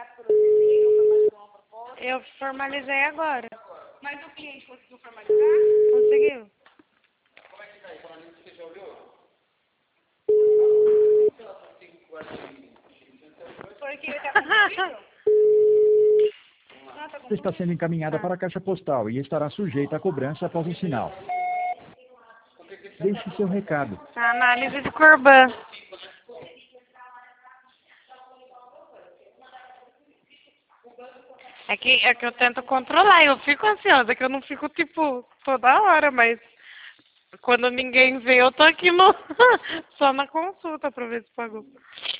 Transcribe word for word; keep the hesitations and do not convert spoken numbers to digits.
Eu formalizei agora. Mas o cliente conseguiu formalizar? Conseguiu. Como é que tá aí? Falando nisso, você já olhou? Porque ele tá conseguindo? Você está sendo encaminhada para a caixa postal e estará sujeita à cobrança após o sinal. Deixe seu recado. Análise de Corban. É que, é que eu tento controlar, eu fico ansiosa, que eu não fico, tipo, toda hora, mas quando ninguém vê, eu tô aqui no, só na consulta pra ver se pagou.